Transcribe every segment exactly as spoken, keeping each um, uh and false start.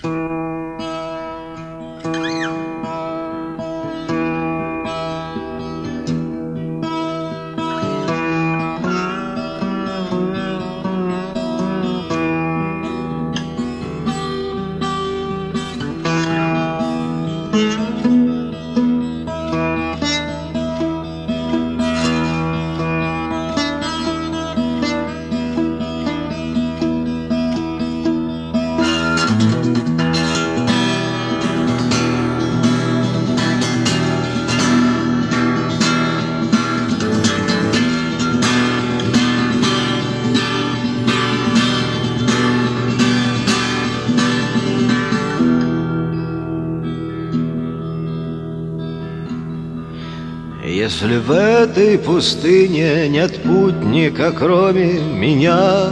Если в этой пустыне нет путника, кроме меня,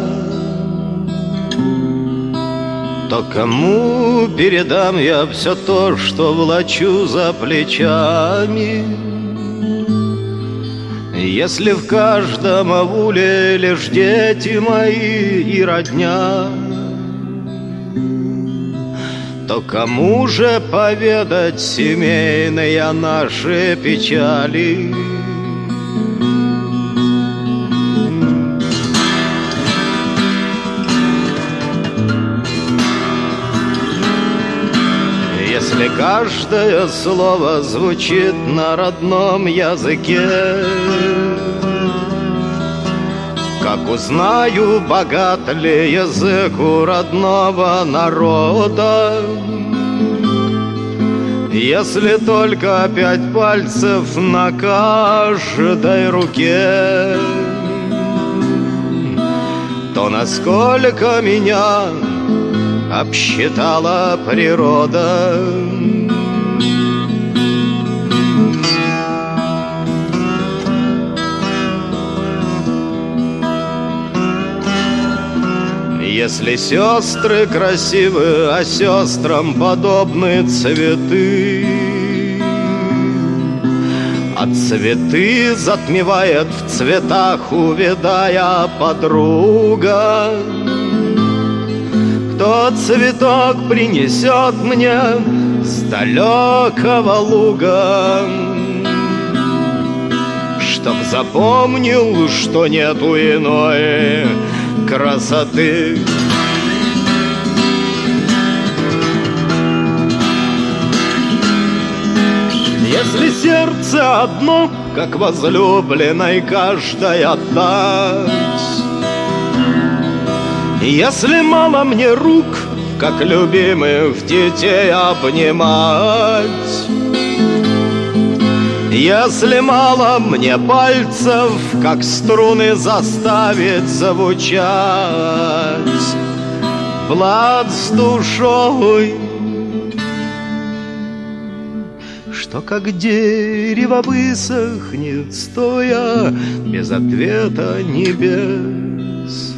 то кому передам я все то, что влачу за плечами? Если в каждом ауле лишь дети мои и родня, то кому же поведать семейные наши печали? Если каждое слово звучит на родном языке, как узнаю, богат ли язык у родного народа? Если только пять пальцев на каждой руке, то насколько меня обсчитала природа? Если сестры красивы, а сестрам подобны цветы, а цветы затмевает в цветах, увядая подруга, кто цветок принесет мне с далекого луга, чтоб запомнил, что нету иной красоты. Если сердце одно, как возлюбленной каждая отдать, если мало мне рук, как любимых детей обнимать, если мало мне пальцев, как струны заставить звучать, Влад с душой, что как дерево высохнет, стоя без ответа небес.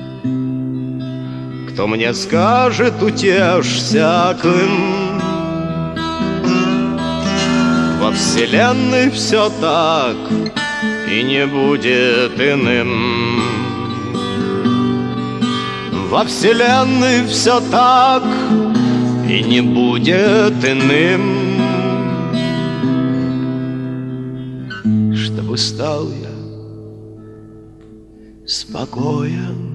Кто мне скажет, утешься, Клым? Во вселенной все так и не будет иным. Во вселенной все так и не будет иным. Чтобы стал я спокоен.